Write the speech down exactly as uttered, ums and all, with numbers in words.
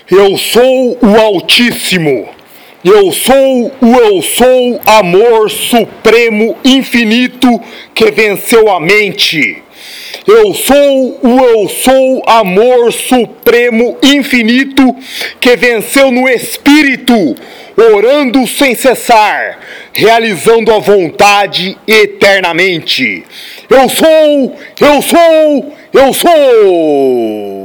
Eu sou o Altíssimo. Eu sou o Eu Sou, amor supremo, infinito, que venceu a mente. Eu sou o Eu Sou, amor supremo, infinito, que venceu no espírito, orando sem cessar, realizando a vontade eternamente. Eu sou, eu sou, eu sou!